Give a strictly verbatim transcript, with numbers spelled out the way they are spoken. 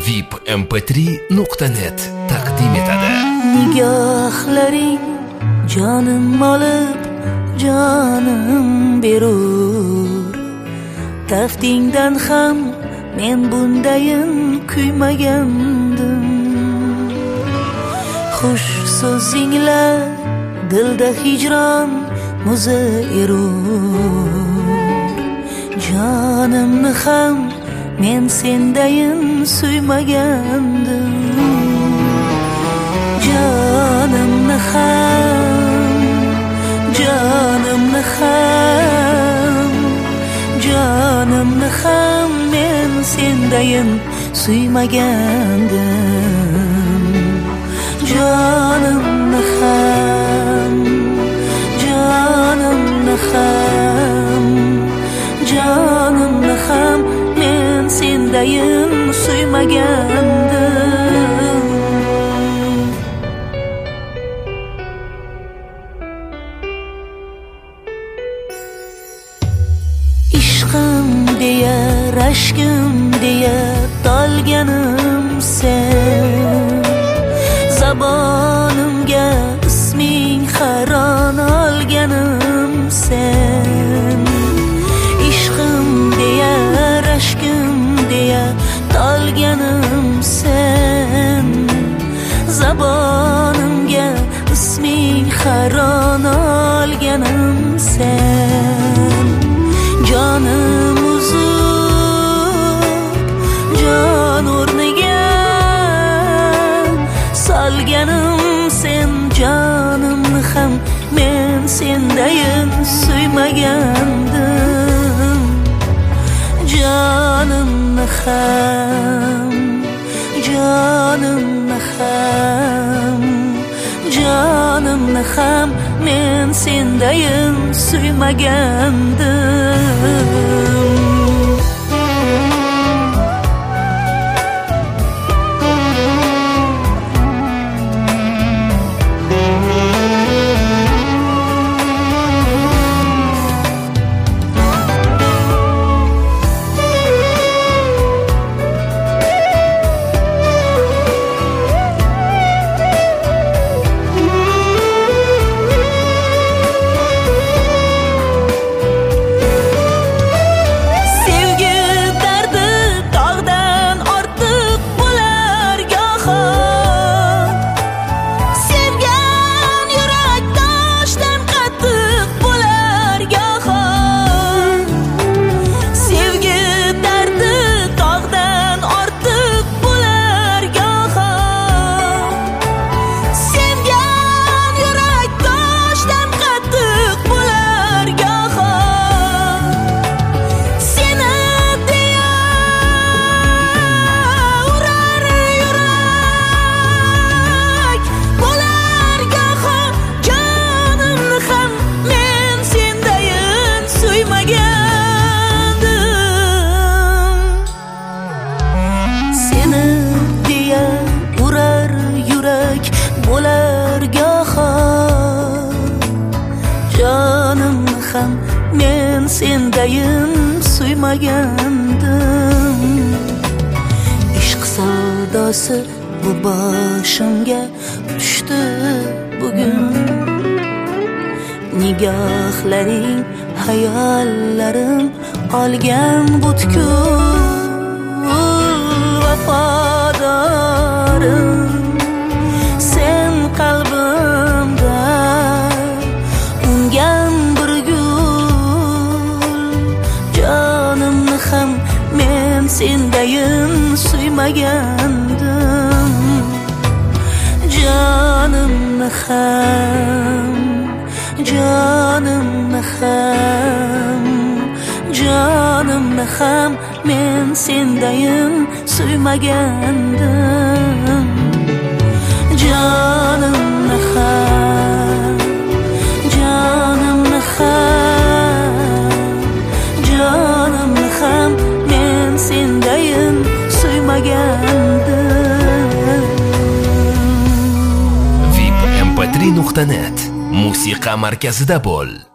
V I P M P три nuqta net taqdim etadi. Nigohlaring jonim olib, jonim berur. Taftingdan ham men bundayin kuymagandim. Xush so'zinglar dilda hijron muzi erur. Jonimni ham men sendayin suymagandim. Jonimni ham, jonimni ham, jonimni ham men sendayin suymagandim. Jonimni ham, jonimni ham, jonimni ham men sendayin suymagandim. Ishqim deya, rashkim deya tolganim sen. Zabonimga isming haron olganim sen. Ishqim deya, rashkim deya tolganim sen. Zabonimga isming haron olganim sen. Jonim uzib, jon o'rniga solganim sen. Jonimni ham men sendayin suymagandim. Jonimni ham, jonimni ham, jonimni ham men sendayin suymagandim. Bo'lar goho jonimni ham men sendayin suymagandim. Ishq savdosi bu boshimga tushdi bugun. Nigohlaring hayollarim olgan butkul vafodorim. Qalbimda ungan bir gul. Jonimni ham men sendayin suymagandim. Jonimni ham, jonimni ham, jonimni ham men sendayin suymagandim. Jonimni ham, jonimni ham, jonimni ham men sendayin suymagandim. V I P M P три nuqta net musiqa markazida bo'l.